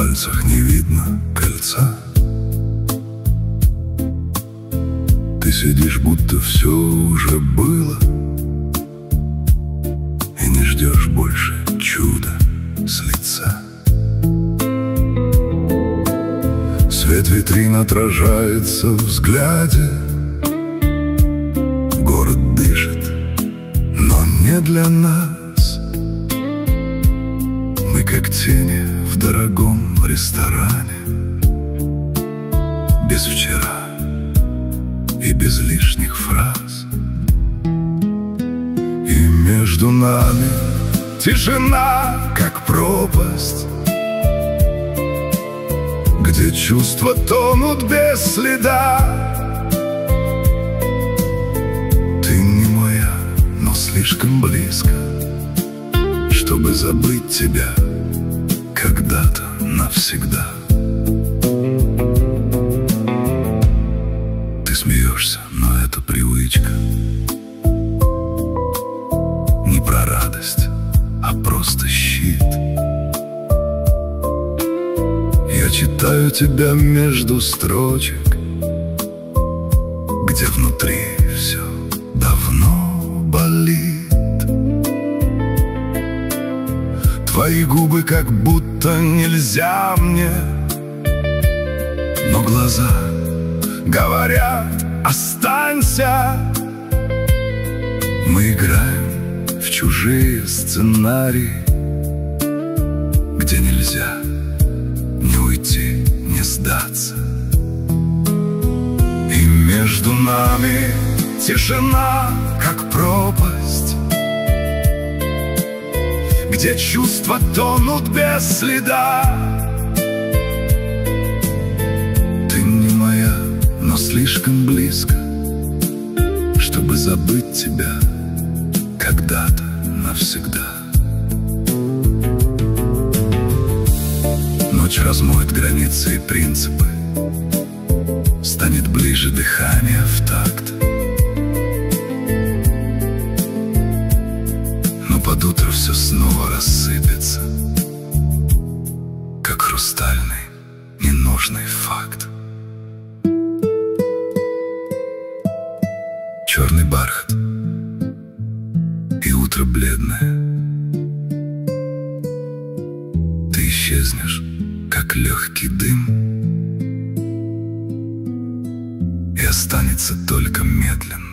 пальцах не видно кольца. Ты сидишь, будто все уже было, и не ждешь больше чуда с лица. Свет витрин отражается в взгляде. Город дышит, но не для нас. Мы как тени в дорогом ресторане, без вчера и без лишних фраз. И между нами тишина, как пропасть, где чувства тонут без следа. Ты не моя, но слишком близко, чтобы забыть тебя когда-то навсегда. Ты смеешься, но это привычка. Не про радость, а просто щит. Я читаю тебя между строчек, где внутри все давно болит. Твои губы как будто нельзя мне, но глаза говорят: останься. Мы играем в чужие сценарии, где нельзя не уйти, не сдаться. И между нами тишина, как пропасть, где чувства тонут без следа. Ты не моя, но слишком близко, чтобы забыть тебя когда-то навсегда. Ночь размоет границы и принципы, станет ближе дыхание в такт. Но под утро все снова рассыпется, как хрустальный ненужный факт. Черный бархат и утро бледное. Ты исчезнешь, как легкий дым, и останется только медленно